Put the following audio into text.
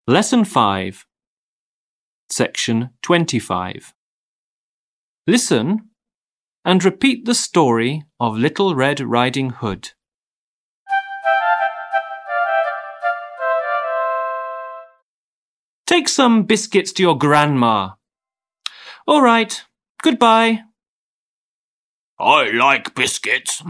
Lesson 5, Section 25. Listen and repeat the story of Little Red Riding Hood. Take some biscuits to your grandma. All right, goodbye. I like biscuits.